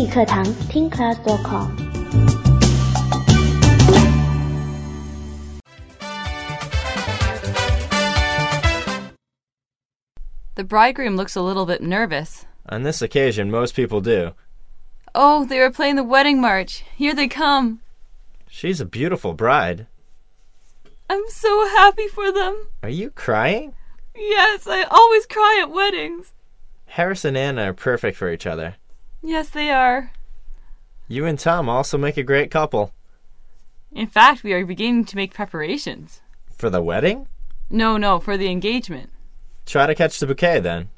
语课堂听 class.com。 The bridegroom looks a little bit nervous. On this occasion, most people do. Oh, they are playing the wedding march. Here they come. She's a beautiful bride. I'm so happy for them. Are you crying? Yes, I always cry at weddings. Harris and Anna are perfect for each other. Yes, they are. You and Tom also make a great couple. In fact, we are beginning to make preparations. For the wedding? No, for the engagement. Try to catch the bouquet, then.